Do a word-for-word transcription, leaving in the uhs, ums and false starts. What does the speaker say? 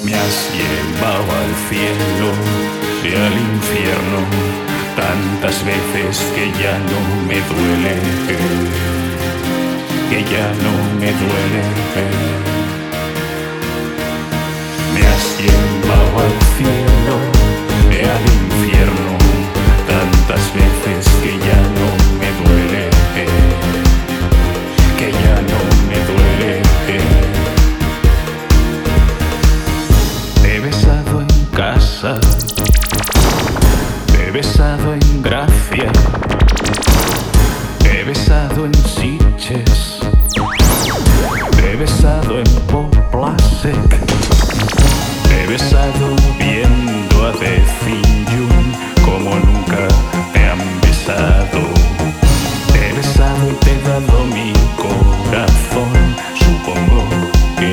Me has llevado al cielo y al infierno tantas veces que ya no me duele, que ya no me duele. Me has llevado al cielo y al infierno tantas veces que ya no me duele, que ya no me duele. Te he besado en casa, te he besado en Gracia, te he besado en Sitges, te he besado en Poplasec, te he besado